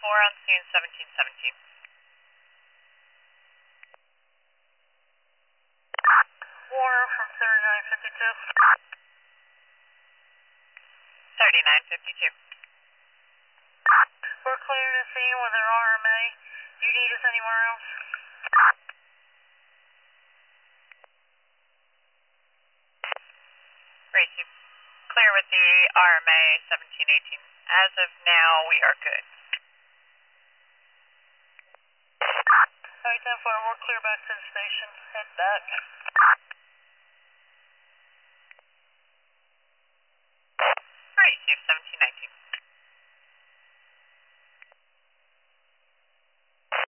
on scene 1717. 3952. 3952. We're clearing the scene with an RMA. Do you need us anywhere else? Gracie, clear with the RMA 1718. As of now, we are good. Alright, 10-4, we're clear back to the station. Head back.